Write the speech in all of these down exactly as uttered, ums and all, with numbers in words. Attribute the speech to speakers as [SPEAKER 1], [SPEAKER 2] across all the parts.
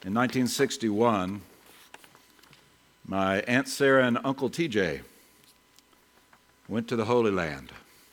[SPEAKER 1] In nineteen sixty-one, my Aunt Sarah and Uncle T J went to the Holy Land,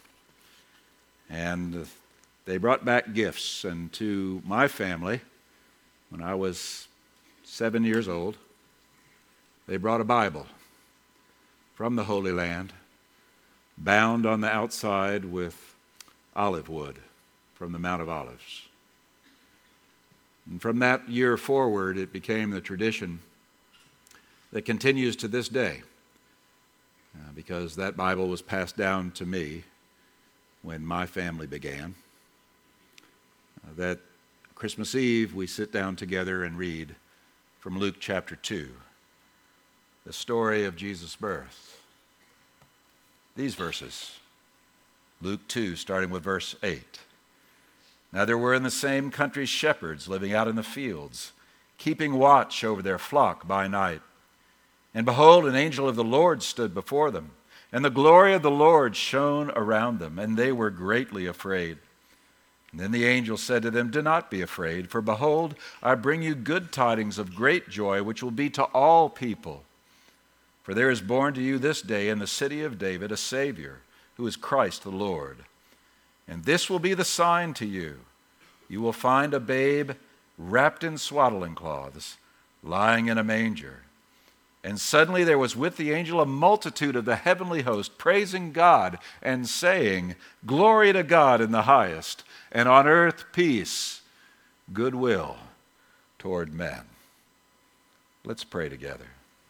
[SPEAKER 1] and they brought back gifts. And to my family, when I was seven years old, they brought a Bible from the Holy Land, bound on the outside with olive wood from the Mount of Olives. And from that year forward, it became the tradition that continues to this day, uh, because that Bible was passed down to me when my family began, uh, that Christmas Eve we sit down together and read from Luke chapter two, the story of Jesus' birth. These verses, Luke two, starting with verse eight. Now there were in the same country shepherds living out in the fields, keeping watch over their flock by night. And behold, an angel of the Lord stood before them, and the glory of the Lord shone around them, and they were greatly afraid. And then the angel said to them, "Do not be afraid, for behold, I bring you good tidings of great joy, which will be to all people. For there is born to you this day in the city of David a Savior, who is Christ the Lord. And this will be the sign to you. You will find a babe wrapped in swaddling cloths, lying in a manger." And suddenly there was with the angel a multitude of the heavenly host, praising God and saying, "Glory to God in the highest, and on earth peace, goodwill toward men." Let's pray together.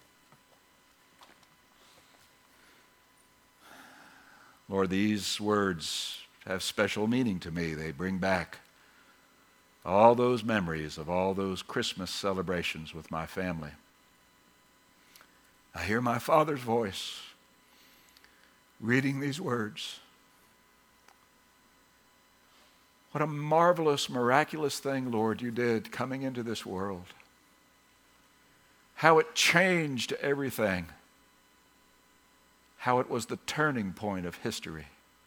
[SPEAKER 1] Lord, these words have special meaning to me. They bring back all those memories of all those Christmas celebrations with my family. I hear my Father's voice reading these words. What a marvelous, miraculous thing, Lord, you did coming into this world. How it changed everything. How it was the turning point of history.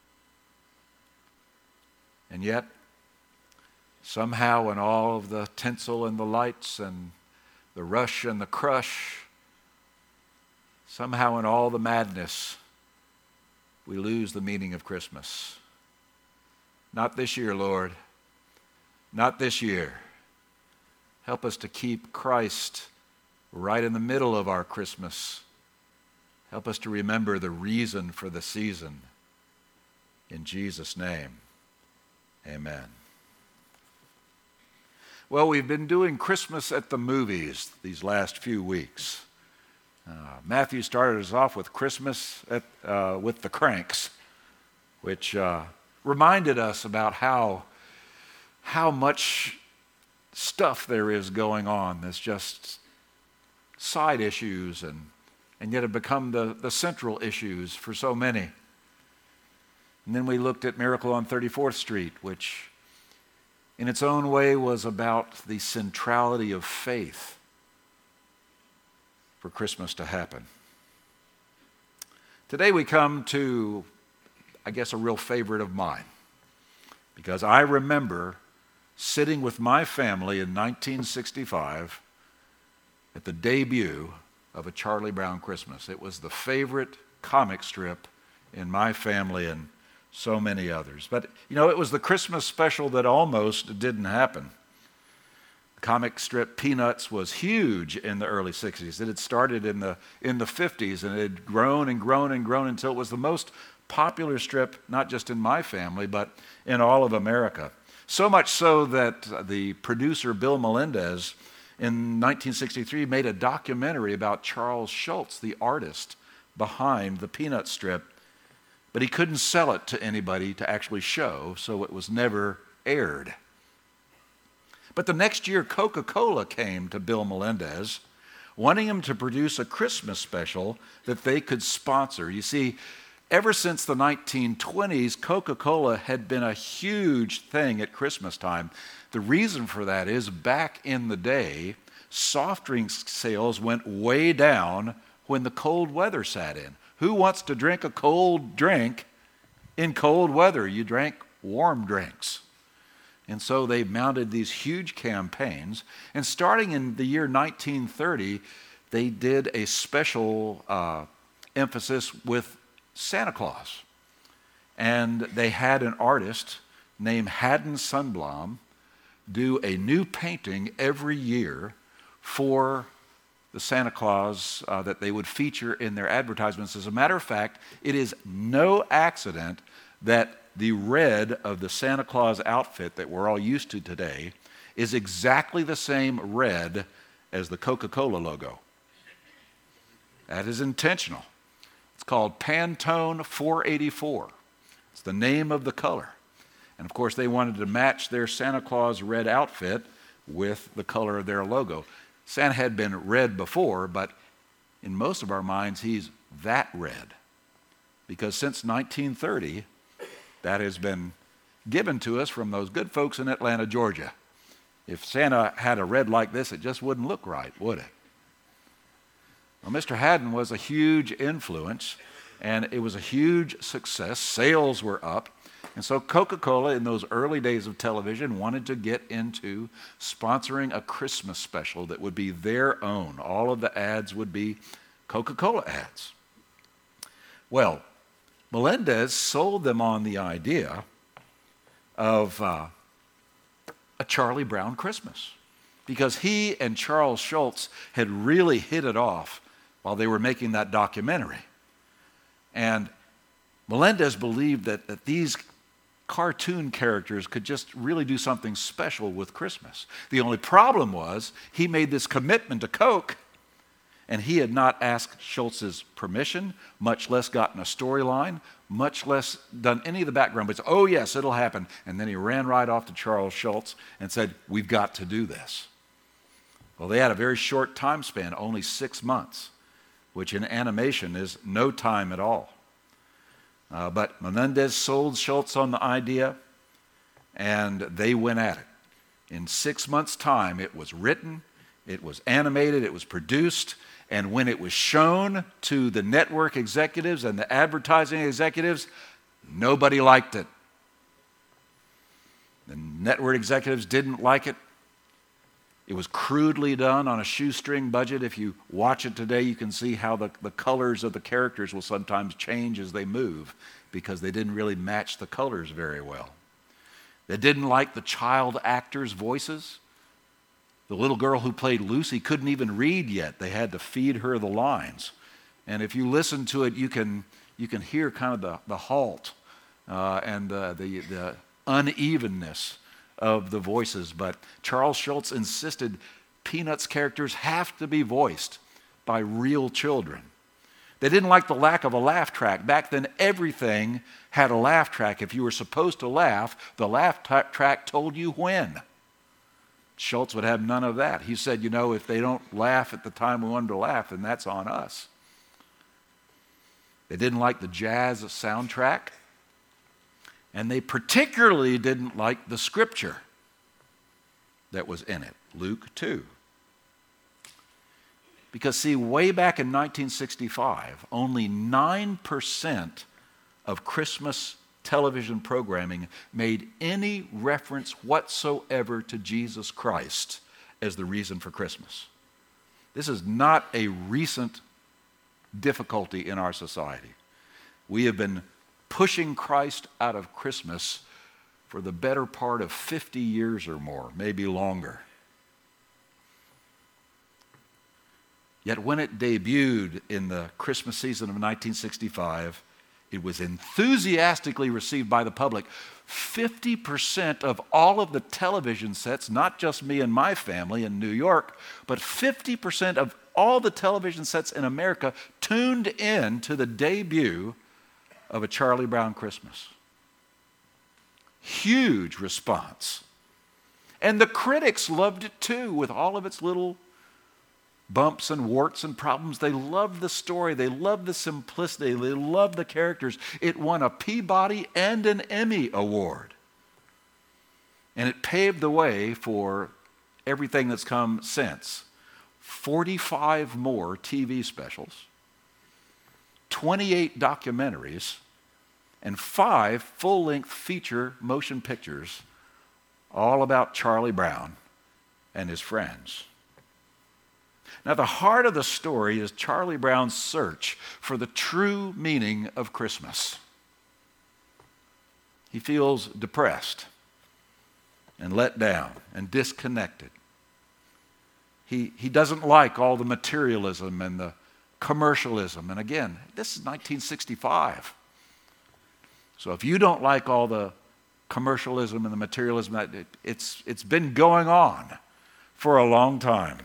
[SPEAKER 1] And yet, somehow in all of the tinsel and the lights and the rush and the crush, somehow in all the madness, we lose the meaning of Christmas. Not this year, Lord. Not this year. Help us to keep Christ right in the middle of our Christmas. Help us to remember the reason for the season. In Jesus' name, amen. Well, we've been doing Christmas at the movies these last few weeks. Uh, Matthew started us off with Christmas at, uh, with the Cranks, which uh, reminded us about how, how much stuff there is going on that's just side issues and, and yet have become the, the central issues for so many. And then we looked at Miracle on thirty-fourth Street, which in its own way was about the centrality of faith for Christmas to happen. Today we come to, I guess, a real favorite of mine, because I remember sitting with my family in nineteen sixty-five at the debut of A Charlie Brown Christmas. It was the favorite comic strip in my family and so many others. But, you know, it was the Christmas special that almost didn't happen. The comic strip Peanuts was huge in the early sixties. It had started in the in the fifties, and it had grown and grown and grown until it was the most popular strip, not just in my family, but in all of America. So much so that the producer, Bill Melendez, in nineteen sixty-three made a documentary about Charles Schulz, the artist behind the Peanut strip, but he couldn't sell it to anybody to actually show, so it was never aired. But the next year, Coca-Cola came to Bill Melendez, wanting him to produce a Christmas special that they could sponsor. You see, ever since the nineteen twenties, Coca-Cola had been a huge thing at Christmas time. The reason for that is back in the day, soft drink sales went way down when the cold weather sat in. Who wants to drink a cold drink in cold weather? You drank warm drinks. And so they mounted these huge campaigns. And starting in the year nineteen thirty, they did a special uh, emphasis with Santa Claus. And they had an artist named Haddon Sundblom do a new painting every year for the Santa Claus uh, that they would feature in their advertisements. As a matter of fact, it is no accident that the red of the Santa Claus outfit that we're all used to today is exactly the same red as the Coca-Cola logo. That is intentional. It's called Pantone four eighty-four. It's the name of the color. And of course, they wanted to match their Santa Claus red outfit with the color of their logo. Santa had been red before, but in most of our minds, he's that red. Because since nineteen thirty, that has been given to us from those good folks in Atlanta, Georgia. If Santa had a red like this, it just wouldn't look right, would it? Well, Mister Haddon was a huge influence, and it was a huge success. Sales were up. And so Coca-Cola, in those early days of television, wanted to get into sponsoring a Christmas special that would be their own. All of the ads would be Coca-Cola ads. Well, Melendez sold them on the idea of uh, a Charlie Brown Christmas, because he and Charles Schulz had really hit it off while they were making that documentary. And Melendez believed that, that these cartoon characters could just really do something special with Christmas. The only problem was he made this commitment to Coke, and he had not asked Schultz's permission, much less gotten a storyline, much less done any of the background. But he said, oh yes, it'll happen. And then he ran right off to Charles Schulz and said, we've got to do this. Well, they had a very short time span, only six months, which in animation is no time at all. Uh, but Melendez sold Schulz on the idea, and they went at it. In six months' time, it was written, it was animated, it was produced, and when it was shown to the network executives and the advertising executives, nobody liked it. The network executives didn't like it. It was crudely done on a shoestring budget. If you watch it today, you can see how the, the colors of the characters will sometimes change as they move, because they didn't really match the colors very well. They didn't like the child actors' voices. The little girl who played Lucy couldn't even read yet. They had to feed her the lines. And if you listen to it, you can, you can hear kind of the, the halt uh, and uh, the, the unevenness of the voices. But Charles Schulz insisted Peanuts characters have to be voiced by real children. They didn't like the lack of a laugh track. Back then, everything had a laugh track. If you were supposed to laugh, the laugh t- track told you when. Schulz would have none of that. He said, you know, if they don't laugh at the time we want them to laugh, then that's on us. They didn't like the jazz soundtrack. And they particularly didn't like the scripture that was in it, Luke two. Because, see, way back in nineteen sixty-five, only nine percent of Christmas television programming made any reference whatsoever to Jesus Christ as the reason for Christmas. This is not a recent difficulty in our society. We have been pushing Christ out of Christmas for the better part of fifty years or more, maybe longer. Yet when it debuted in the Christmas season of nineteen sixty-five, it was enthusiastically received by the public. fifty percent of all of the television sets, not just me and my family in New York, but fifty percent of all the television sets in America tuned in to the debut of A Charlie Brown Christmas. Huge response. And the critics loved it too, with all of its little bumps and warts and problems. They loved the story. They loved the simplicity. They loved the characters. It won a Peabody and an Emmy Award. And it paved the way for everything that's come since. forty-five more T V specials, twenty-eight documentaries, and five full-length feature motion pictures, all about Charlie Brown and his friends. Now, the heart of the story is Charlie Brown's search for the true meaning of Christmas. He feels depressed and let down and disconnected. He, he doesn't like all the materialism and the commercialism. And again, this is nineteen sixty-five. So if you don't like all the commercialism and the materialism, that it, it's, it's been going on for a long time.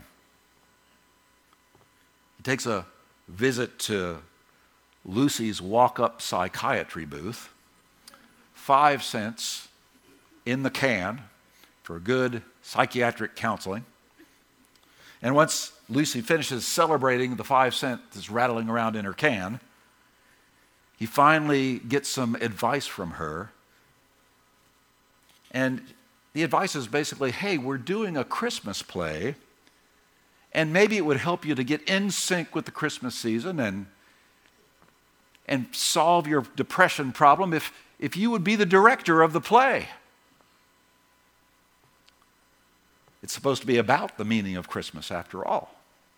[SPEAKER 1] He takes a visit to Lucy's walk-up psychiatry booth, five cents in the can for good psychiatric counseling. And once Lucy finishes celebrating the five cent that's rattling around in her can, he finally gets some advice from her. And the advice is basically, hey, we're doing a Christmas play, and maybe it would help you to get in sync with the Christmas season and, and solve your depression problem if, if you would be the director of the play. It's supposed to be about the meaning of Christmas after all.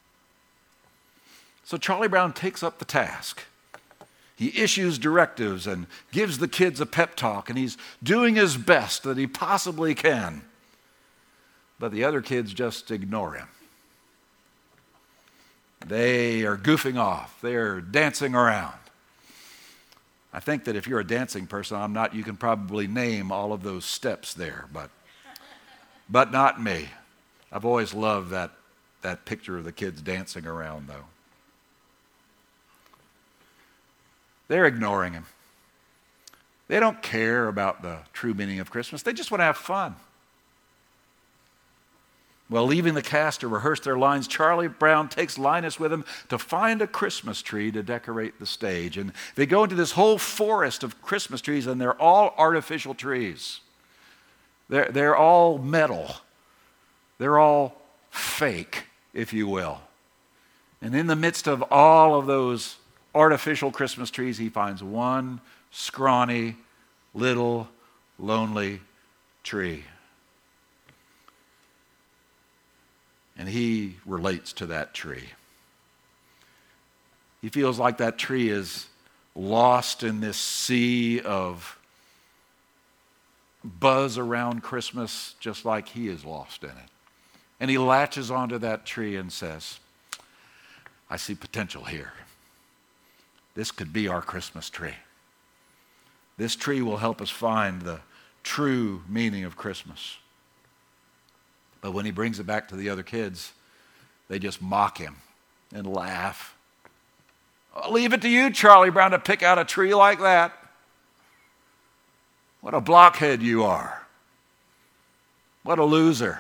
[SPEAKER 1] So Charlie Brown takes up the task. He issues directives and gives the kids a pep talk, and he's doing his best that he possibly can. But the other kids just ignore him. They are goofing off. They're dancing around. I think that if you're a dancing person, I'm not, you can probably name all of those steps there, but but not me. I've always loved that, that picture of the kids dancing around, though. They're ignoring him. They don't care about the true meaning of Christmas. They just want to have fun. Well, leaving the cast to rehearse their lines, Charlie Brown takes Linus with him to find a Christmas tree to decorate the stage. And they go into this whole forest of Christmas trees, and they're all artificial trees. They're, they're all metal. They're all fake, if you will. And in the midst of all of those artificial Christmas trees, he finds one scrawny, little, lonely tree. And he relates to that tree. He feels like that tree is lost in this sea of buzz around Christmas, just like he is lost in it. And he latches onto that tree and says, I see potential here. This could be our Christmas tree. This tree will help us find the true meaning of Christmas. But when he brings it back to the other kids, they just mock him and laugh. I'll leave it to you, Charlie Brown, to pick out a tree like that. What a blockhead you are. What a loser.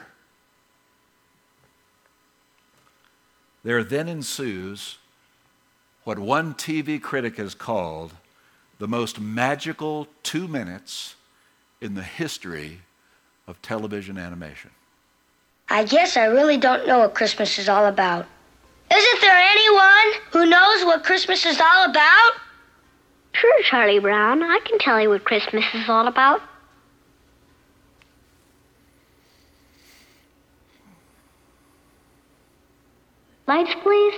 [SPEAKER 1] There then ensues what one T V critic has called the most magical two minutes in the history of television animation.
[SPEAKER 2] I guess I really don't know what Christmas is all about. Isn't there anyone who knows what Christmas is all about?
[SPEAKER 3] Sure, Charlie Brown. I can tell you what Christmas is all about. Lights, please.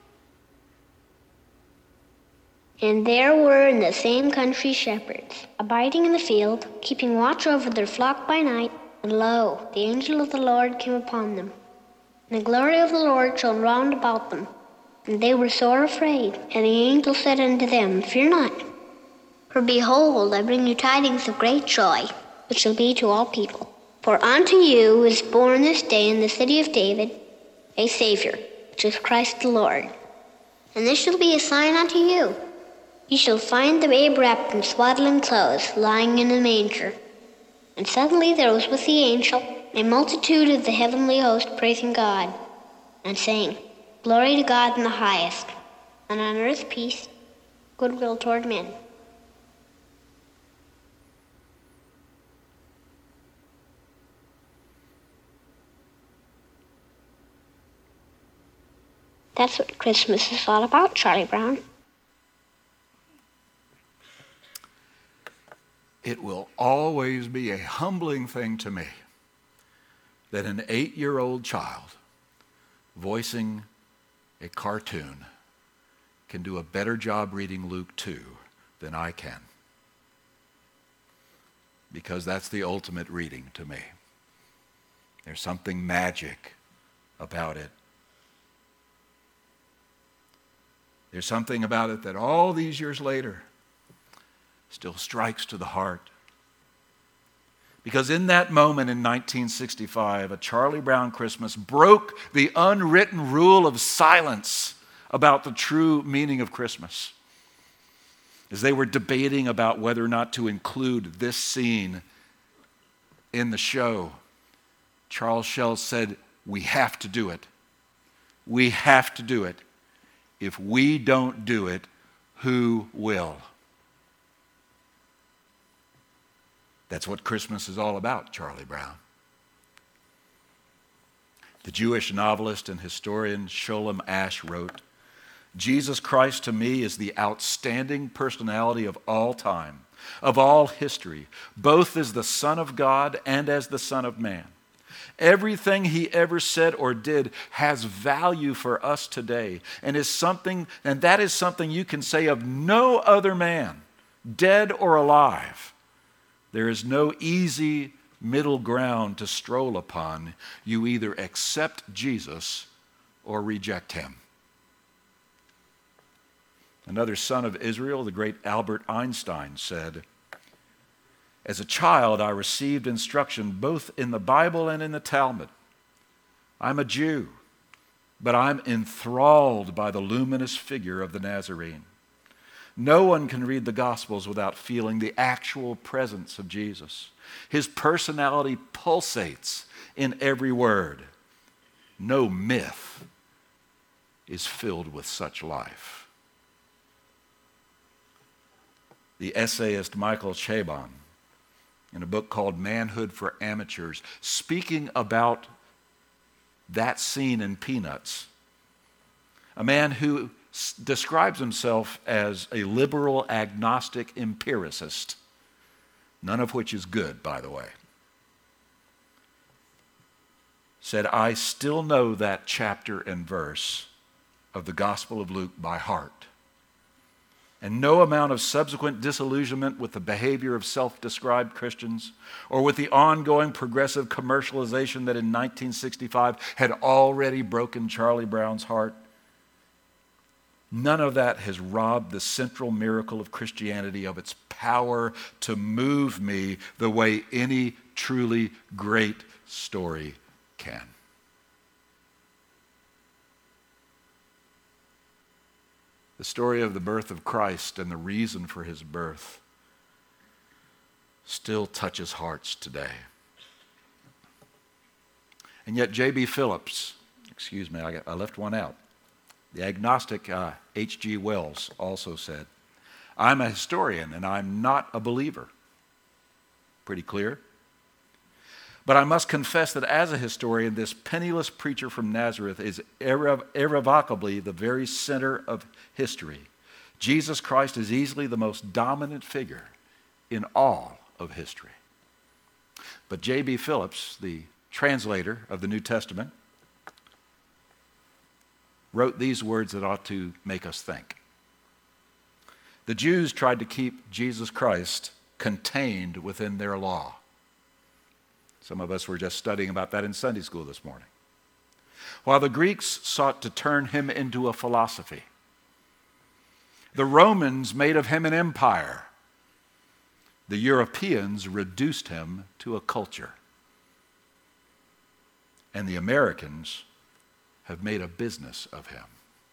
[SPEAKER 2] And there were in the same country shepherds, abiding in the field, keeping watch over their flock by night. And lo, the angel of the Lord came upon them. And the glory of the Lord shone round about them. And they were sore afraid. And the angel said unto them, Fear not. For behold, I bring you tidings of great joy, which shall be to all people. For unto you is born this day in the city of David a Savior, which is Christ the Lord. And this shall be a sign unto you. Ye shall find the babe wrapped in swaddling clothes, lying in a manger. And suddenly there was with the angel a multitude of the heavenly host praising God, and saying, Glory to God in the highest, and on earth peace, goodwill toward men.
[SPEAKER 3] That's what Christmas is all about, Charlie Brown.
[SPEAKER 1] It will always be a humbling thing to me that an eight-year-old child voicing a cartoon can do a better job reading Luke two than I can. Because that's the ultimate reading to me. There's something magic about it. There's something about it that all these years later still strikes to the heart. Because in that moment in nineteen sixty-five, a Charlie Brown Christmas broke the unwritten rule of silence about the true meaning of Christmas. As they were debating about whether or not to include this scene in the show, Charles Schell said, "We have to do it. We have to do it. If we don't do it, who will?" That's what Christmas is all about, Charlie Brown. The Jewish novelist and historian Sholem Asch wrote, "Jesus Christ to me is the outstanding personality of all time, of all history, both as the Son of God and as the Son of Man. Everything he ever said or did has value for us today, and is something, and that is something you can say of no other man, dead or alive. There is no easy middle ground to stroll upon. You either accept Jesus or reject him." Another son of Israel, the great Albert Einstein, said, "As a child, I received instruction both in the Bible and in the Talmud. I'm a Jew, but I'm enthralled by the luminous figure of the Nazarene. No one can read the Gospels without feeling the actual presence of Jesus. His personality pulsates in every word. No myth is filled with such life." The essayist Michael Chabon, in a book called Manhood for Amateurs, speaking about that scene in Peanuts, a man who s- describes himself as a liberal agnostic empiricist, none of which is good, by the way, said, "I still know that chapter and verse of the Gospel of Luke by heart. And no amount of subsequent disillusionment with the behavior of self-described Christians or with the ongoing progressive commercialization that in nineteen sixty-five had already broken Charlie Brown's heart, none of that has robbed the central miracle of Christianity of its power to move me the way any truly great story can." The story of the birth of Christ and the reason for his birth still touches hearts today. And yet J B Phillips, excuse me, I, got, I left one out. The agnostic uh, H G Wells also said, "I'm a historian and I'm not a believer." Pretty clear. "But I must confess that as a historian, this penniless preacher from Nazareth is irre- irrevocably the very center of history. Jesus Christ is easily the most dominant figure in all of history." But J B Phillips, the translator of the New Testament, wrote these words that ought to make us think. "The Jews tried to keep Jesus Christ contained within their law." Some of us were just studying about that in Sunday school this morning. "While the Greeks sought to turn him into a philosophy. The Romans made of him an empire. The Europeans reduced him to a culture. And the Americans have made a business of him."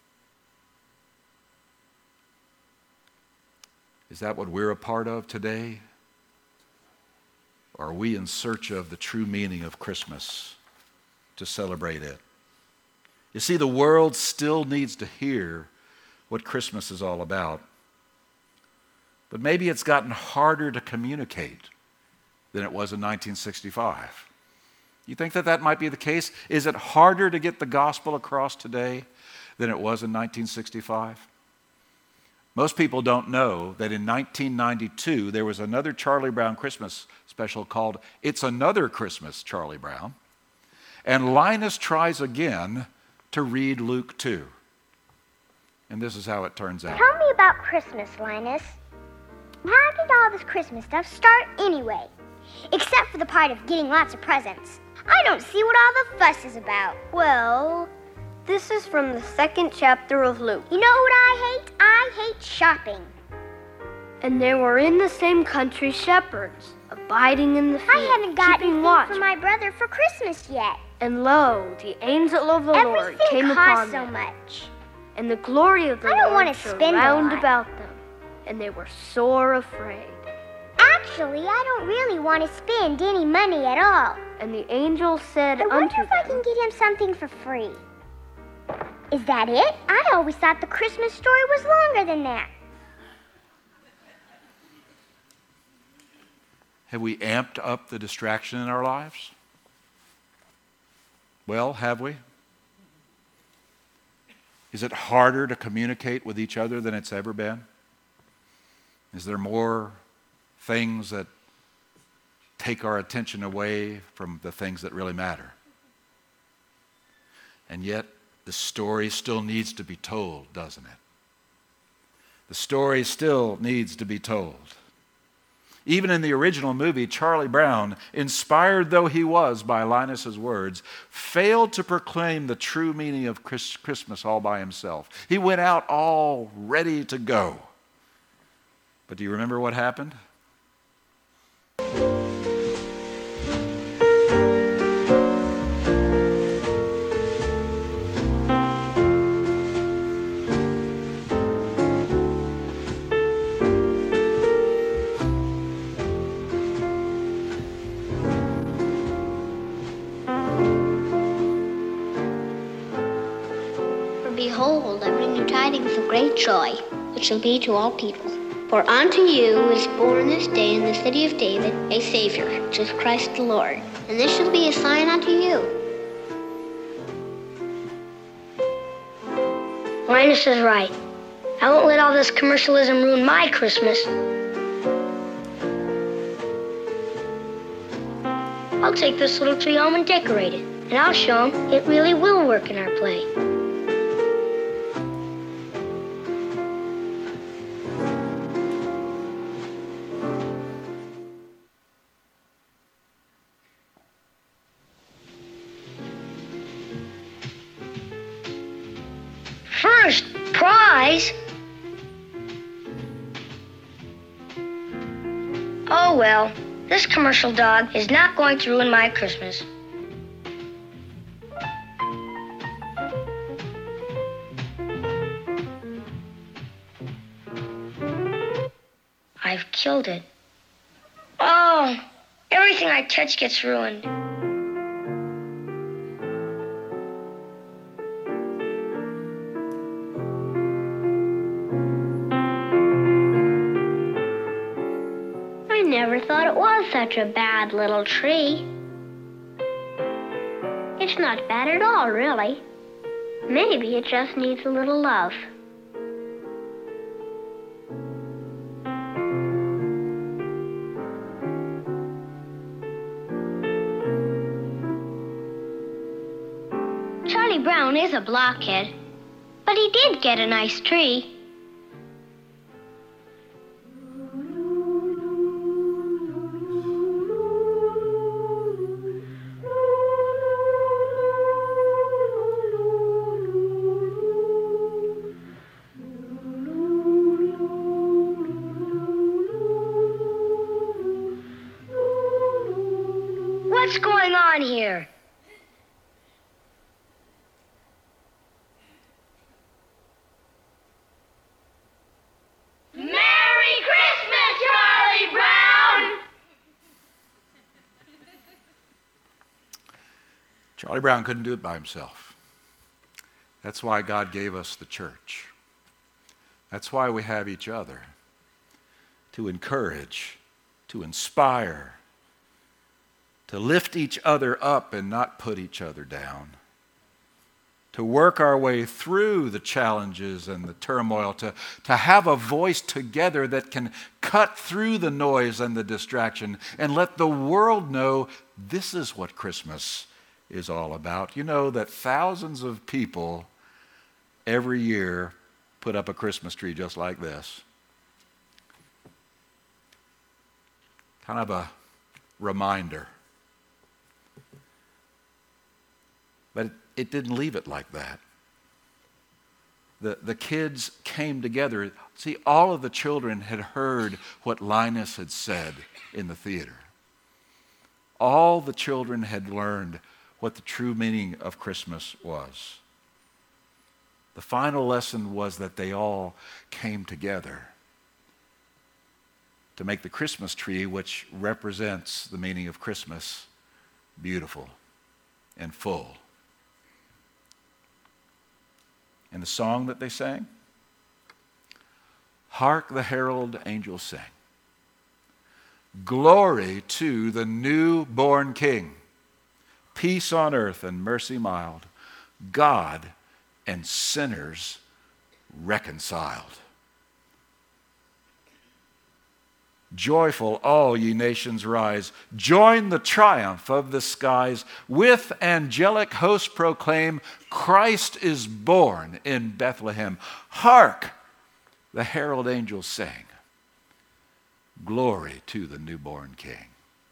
[SPEAKER 1] Is that what we're a part of today? Or are we in search of the true meaning of Christmas to celebrate it? You see, the world still needs to hear what Christmas is all about. But maybe it's gotten harder to communicate than it was in nineteen sixty-five. You think that that might be the case? Is it harder to get the gospel across today than it was in nineteen sixty-five? Most people don't know that in nineteen ninety-two, there was another Charlie Brown Christmas special called It's Another Christmas, Charlie Brown. And Linus tries again to read Luke two. And this is how it turns out.
[SPEAKER 4] Tell me about Christmas, Linus. How did all this Christmas stuff start anyway? Except for the part of getting lots of presents. I don't see what all the fuss is about.
[SPEAKER 5] Well, this is from the second chapter of Luke.
[SPEAKER 4] You know what I hate? I hate shopping.
[SPEAKER 5] And there were in the same country shepherds, abiding in the field,
[SPEAKER 4] I haven't got
[SPEAKER 5] keeping
[SPEAKER 4] anything
[SPEAKER 5] watch.
[SPEAKER 4] for my brother for Christmas yet.
[SPEAKER 5] And lo, the angel of the Lord
[SPEAKER 4] Everything
[SPEAKER 5] came upon
[SPEAKER 4] costs so
[SPEAKER 5] them.
[SPEAKER 4] much.
[SPEAKER 5] And the glory of the
[SPEAKER 4] I don't
[SPEAKER 5] Lord
[SPEAKER 4] wanna
[SPEAKER 5] shone
[SPEAKER 4] spend a
[SPEAKER 5] round
[SPEAKER 4] lot.
[SPEAKER 5] about them, and they were sore afraid.
[SPEAKER 4] Actually, I don't really want to spend any money at all.
[SPEAKER 5] And the angel said
[SPEAKER 4] I wonder
[SPEAKER 5] unto
[SPEAKER 4] if I
[SPEAKER 5] them,
[SPEAKER 4] can get him something for free. Is that it? I always thought the Christmas story was longer than that.
[SPEAKER 1] Have we amped up the distraction in our lives? Well, have we? Is it harder to communicate with each other than it's ever been? Is there more things that take our attention away from the things that really matter? And yet, the story still needs to be told, doesn't it? The story still needs to be told. Even in the original movie, Charlie Brown, inspired though he was by Linus's words, failed to proclaim the true meaning of Chris- Christmas all by himself. He went out all ready to go. But do you remember what happened?
[SPEAKER 2] Behold, I bring you tidings of great joy, which shall be to all people. For unto you is born this day in the city of David a Savior, which is Christ the Lord. And this shall be a sign unto you.
[SPEAKER 3] Linus is right. I won't let all this commercialism ruin my Christmas. I'll take this little tree home and decorate it, and I'll show him it really will work in our play. First prize? Oh well, this commercial dog is not going to ruin my Christmas. I've killed it. Oh, everything I touch gets ruined.
[SPEAKER 2] I never thought it was such a bad little tree. It's not bad at all, really. Maybe it just needs a little love. Charlie Brown is a blockhead, but he did get a nice tree.
[SPEAKER 3] What's going on here?
[SPEAKER 6] Merry Christmas, Charlie Brown!
[SPEAKER 1] Charlie Brown couldn't do it by himself. That's why God gave us the church. That's why we have each other, to encourage, to inspire, to lift each other up and not put each other down, to work our way through the challenges and the turmoil, to, to have a voice together that can cut through the noise and the distraction and let the world know this is what Christmas is all about. You know that thousands of people every year put up a Christmas tree just like this. Kind of a reminder. But it didn't leave it like that. The, the kids came together. See, all of the children had heard what Linus had said in the theater. All the children had learned what the true meaning of Christmas was. The final lesson was that they all came together to make the Christmas tree, which represents the meaning of Christmas, beautiful and full. And the song that they sang, "Hark the herald angels sing, glory to the newborn King, peace on earth and mercy mild, God and sinners reconciled. Joyful all ye nations rise, join the triumph of the skies, with angelic hosts proclaim, Christ is born in Bethlehem. Hark, the herald angels sing, glory to the newborn King."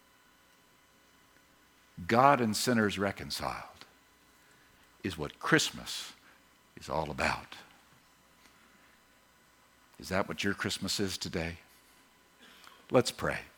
[SPEAKER 1] God and sinners reconciled is what Christmas is all about. Is that what your Christmas is today? Let's pray.